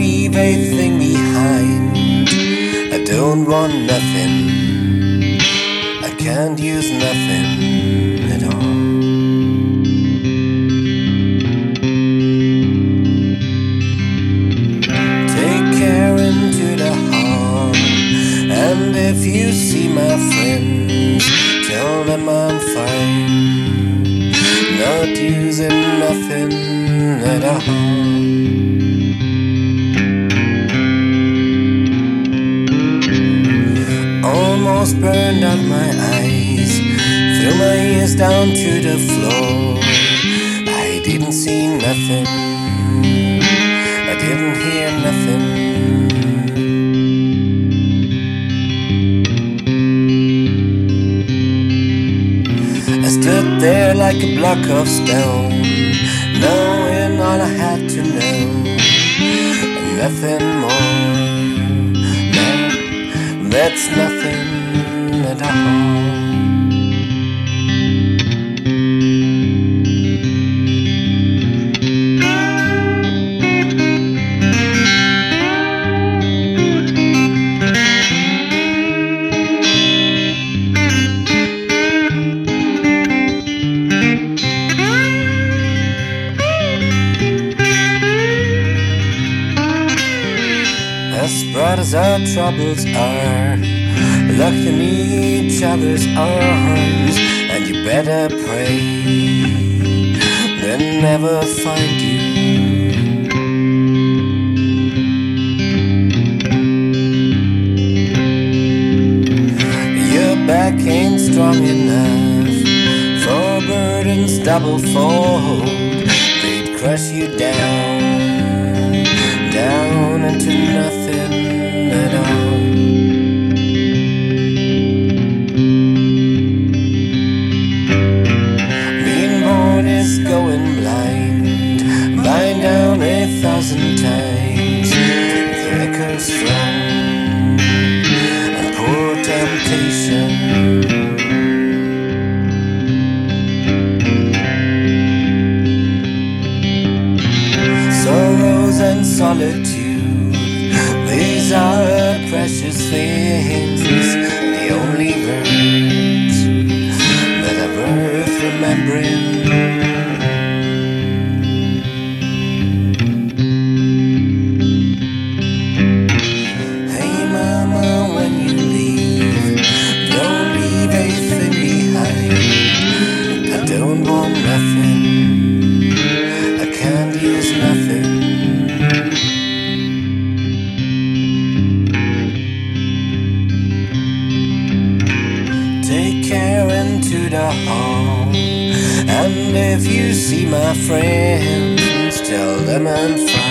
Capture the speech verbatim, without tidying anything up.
leave a thing behind. I don't want nothing. I can't use nothing at all. Take care into the hall, and if you see my friends, tell them I'm fine, not using nothing at all. Almost burned out my eyes, threw my ears down to the floor. I didn't see nothing, I didn't hear nothing. I stood there like a block of stone, knowing all I had to know, and nothing more. That's nothing at all. As bright as our troubles are, locked in each other's arms, and you better pray they'll never find you. Your back ain't strong enough for burdens double fold. They'd crush you down, down into nothing at all. Going blind, blind down a thousand times. The liquor's strong and poor temptation. Sorrows and solitude, these are precious things, the only words that are worth remembering. Take care into the hall, and if you see my friends, tell them I'm fine.